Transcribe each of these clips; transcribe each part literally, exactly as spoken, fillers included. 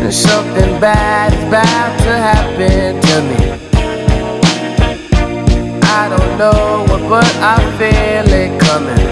Something bad is about to happen to me. I don't know what, but I feel it coming.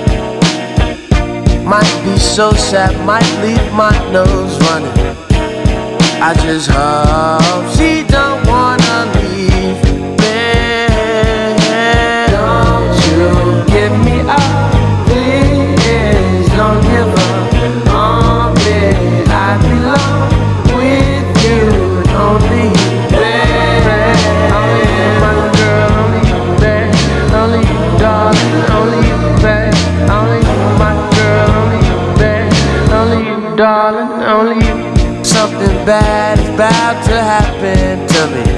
Might be so sad, might leave my nose running. I just hope she don't wanna leave me. Don't you give me up, please. Don't give up on me. I belong with you, and only you, baby. Only you, my girl, only you, baby. Only you, darling, only you, baby. Only you, my girl, only you, baby. Only you, darling, only you. Something bad is about to happen to me.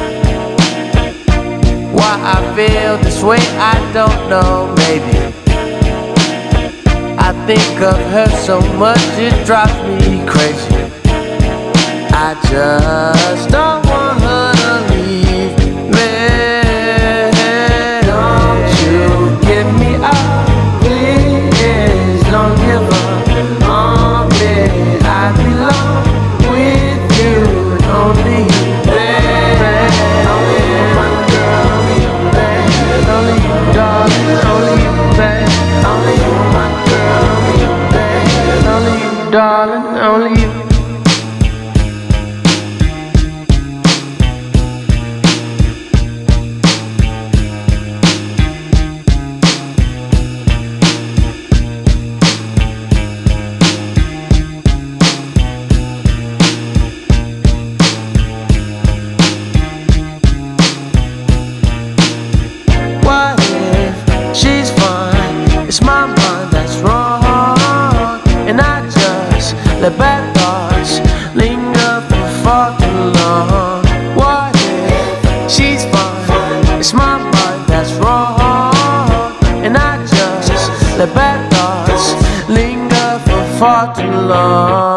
Why I feel this way, I don't know, maybe. I think of her so much, it drives me crazy. I just don't want her to leave me. Don't you give me up, please. Don't give up on me. I belong with you, and only you, baby. Only you, my girl, only you, baby. Only you, darling, only you, baby. Only you, my girl, only you, baby. Only you, darling, only you. It's my mind that's wrong, and I just let bad thoughts linger for far too long. What if she's fine? It's my mind that's wrong, and I just let bad thoughts linger for far too long.